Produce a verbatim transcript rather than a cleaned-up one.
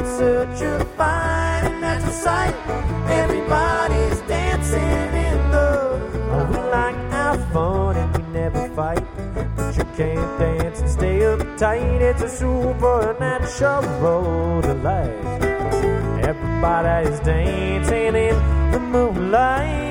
it's such a fine and natural sight. Everybody's dancing in the. Oh, we like our fun and we never fight, but you can't dance and stay uptight. It's a supernatural delight. Everybody's dancing in the moonlight.